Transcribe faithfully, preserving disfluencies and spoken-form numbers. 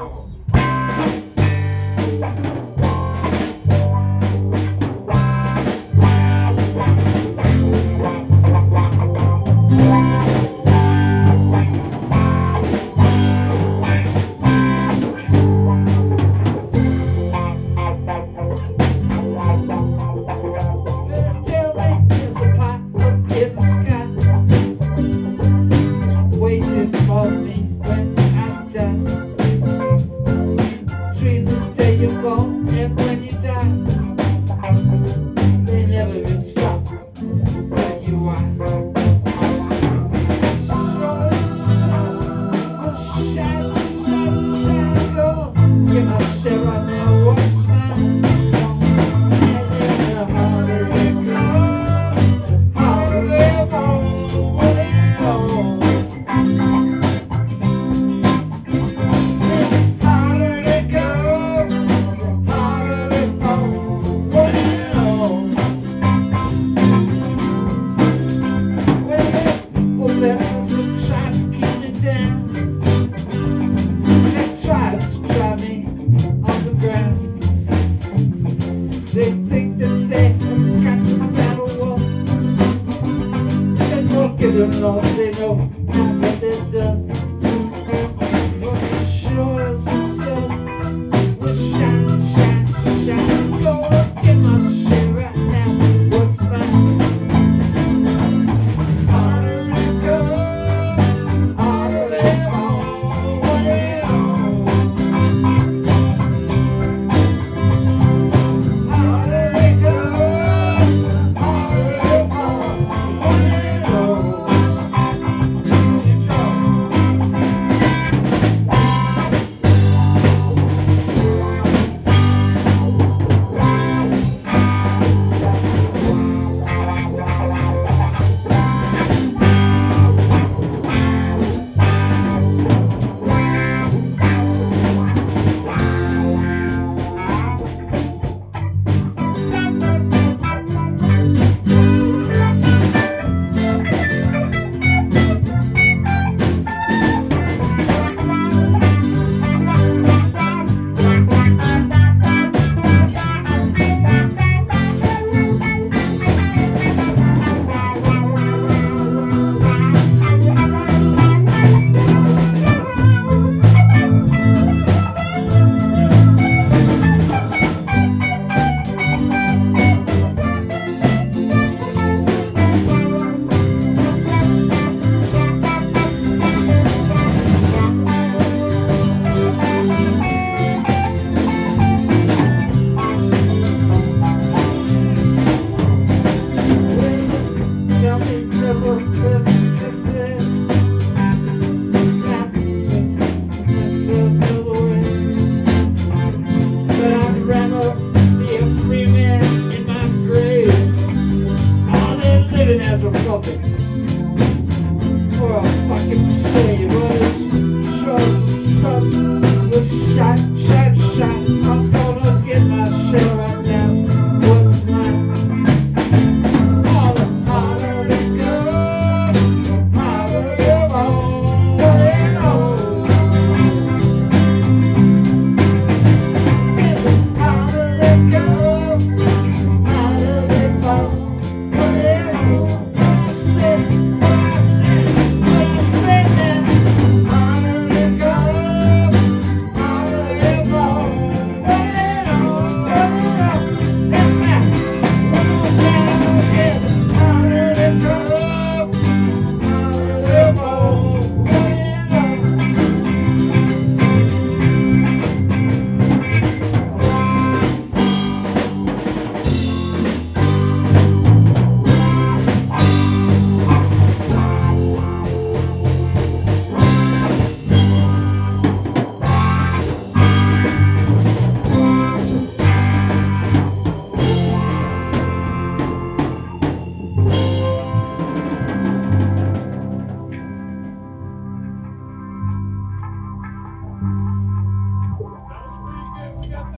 And when you die, they never even stop. Tell you why. Sure as the sun will shine, shine, shine, go. Give my share of my what's mine. And then the harder it goes, the harder it falls, when it falls. Vessels and tried to keep me down. They tried to drive me on the ground. They think that they have got the battle won. They won't give them love, they know not what they've done. But as sure as the sun will shine, shine, shine, gonna get my shit right now. What's mine? As a puppet or a fucking slave, or as sure as the sun was shot